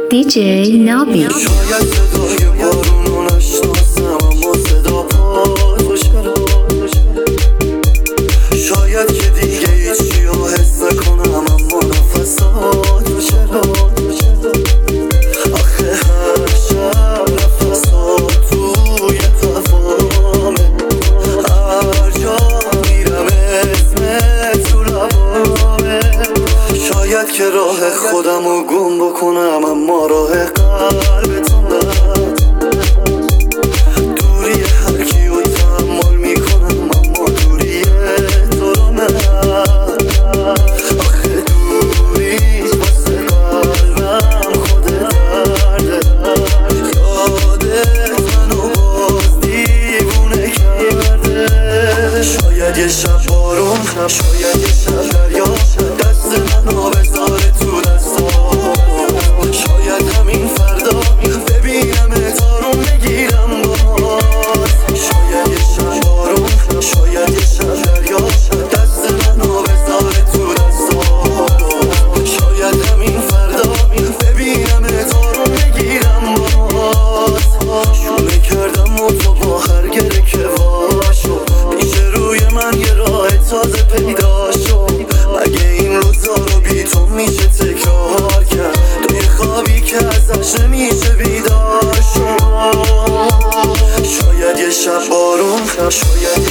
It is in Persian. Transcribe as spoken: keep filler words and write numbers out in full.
دی جی نابی. شاید صدای بارونو نشناسم اما صدا پا چرا، شاید که دیگه هیچی رو حس کنم اما نفسات چرا، آخه هر شب نفسات توی قفامه، هر جا میرم اسمت تو لبامه. شاید که راه خودم رو گم بکنم اما راه قلب تو نه، دوری هر کیو تحمل میکنم اما دوری تو رو نه، آخه دوری واسه قلبم خود درده، یادت منو باز دیوونه کرده. شاید یه شب بارون، شاید یه شب دریا دست منو بذاره تو دستا، شاید همین فردا ببینم تارون بگیرم باز. شاید یه شب بارون، شاید یه شب دریا دست منو بذاره تو دستا، شاید همین فردا ببینم تارون بگیرم باز. شونه کردم و تو با هر گره که واشو پیش روی من یه راه تازه پیدا شد. مگه این روزا رو بی تو میشه تکرار کرد، توی خوابی که ازش نمیشه بیدار شد. شاید یه شب بارون، شاید